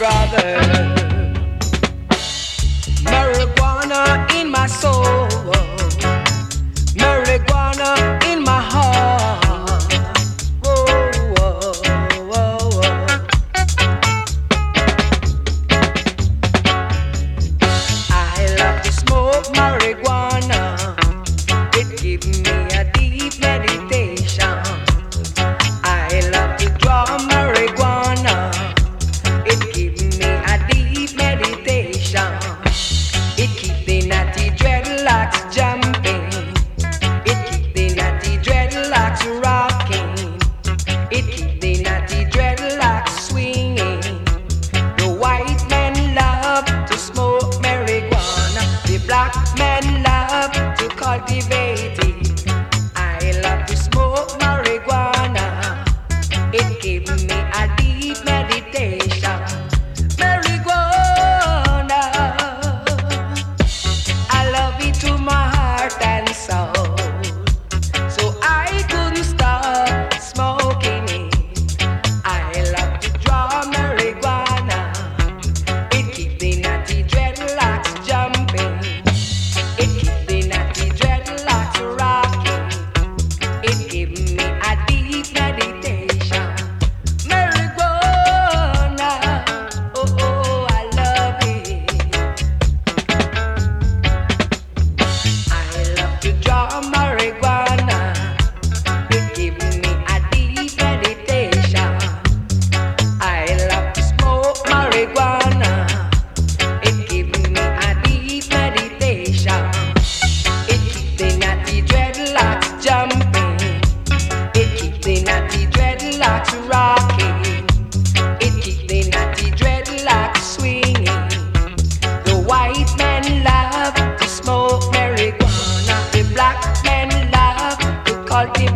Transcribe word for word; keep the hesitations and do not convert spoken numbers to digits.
brother. Marijuana in my soul, marijuana in my heart. Whoa, whoa, whoa, whoa. I love to smoke marijuana. It gives me a deep meditation. I love to draw marijuana. It gives me a deep meditation. It keeps the natty dreadlocks jumping. It keeps the natty dreadlocks rocking. It keeps the natty dreadlocks swinging. The white men love to smoke marijuana. The black men love to cultivate it. I love to smoke marijuana. It gives me a deep meditation. Marijuana, I love it to my heart and soul. So I couldn't stop smoking it. I love to draw marijuana. It keeps the natty dreadlocks jumping. It keeps the natty dreadlocks rocking. It gives me a deep meditation. Marijuana, oh, oh, I love it. I love to draw marijuana. It gives me a deep meditation. I love to smoke marijuana. It gives me a deep meditation. It keeps the natty dreadlocks jumping. It keeps the natty dreadlocks rocking. It keeps the natty dreadlocks swinging. The white men love to smoke marijuana. The black men love to cultivate